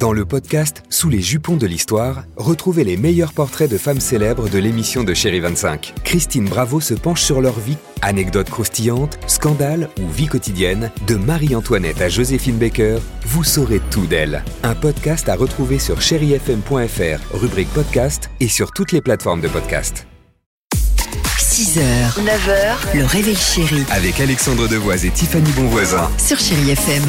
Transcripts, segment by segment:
Dans le podcast Sous les jupons de l'histoire, retrouvez les meilleurs portraits de femmes célèbres de l'émission de Chérie 25. Christine Bravo se penche sur leur vie. Anecdotes croustillantes, scandales ou vie quotidienne, de Marie-Antoinette à Joséphine Baker, vous saurez tout d'elle. Un podcast à retrouver sur chérifm.fr, rubrique podcast et sur toutes les plateformes de podcast. 6h, 9h, le réveil chéri. Avec Alexandre Devoise et Tiffany Bonvoisin. Sur Chérie FM.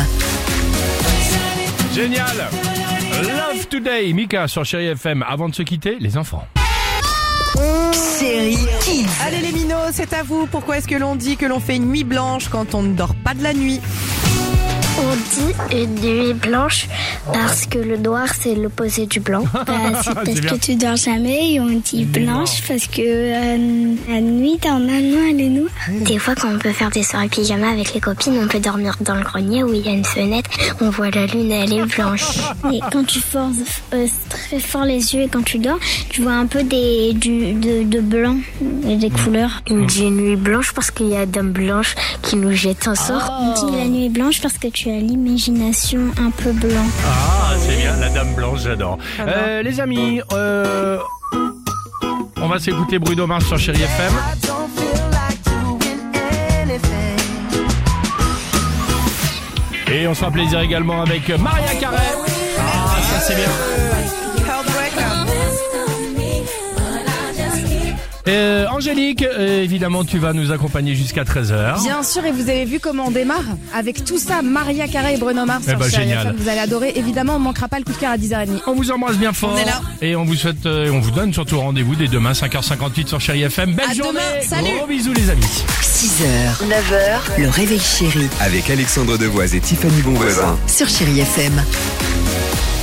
Génial! Love Today, Mika sur Chérie FM. Avant de se quitter, les enfants. Chérie Kids. Allez les minots, c'est à vous. Pourquoi est-ce que l'on dit que l'on fait une nuit blanche quand on ne dort pas de la nuit ? On dit une nuit blanche parce que le noir c'est l'opposé du blanc. C'est parce C'est bien. que tu dors jamais et on dit blanche parce que la nuit t'en as noir les noirs. Des fois quand on peut faire des soirées pyjama avec les copines, on peut dormir dans le grenier où il y a une fenêtre, on voit la lune et elle est blanche. Et quand tu forces très fort les yeux et quand tu dors, tu vois un peu de blanc et des couleurs. On dit nuit blanche parce qu'il y a Dame Blanche qui nous jette un sort. On dit la nuit blanche parce que tu as l'imagination un peu blanc. Ah, c'est bien, la dame blanche, j'adore. Les amis, on va s'écouter Bruno Mars sur Chérie FM. Et on se fera plaisir également avec Maria Carey. Ah, ça c'est bien. Angélique, évidemment tu vas nous accompagner jusqu'à 13h. Bien sûr, et vous avez vu comment on démarre avec tout ça, Maria Carey et Bruno Mars sur Chérie génial. FM. Vous allez adorer, évidemment, on ne manquera pas le coup de cœur à 10h30. On vous embrasse bien fort. On est là. Et on vous souhaite, on vous donne surtout rendez-vous dès demain 5h58 sur Chérie FM. Belle À journée. demain, salut. Gros bisous les amis. 6h, 9h, le réveil chéri. Avec Alexandre Devoise et Tiffany Bonvoisin. Sur Chérie FM.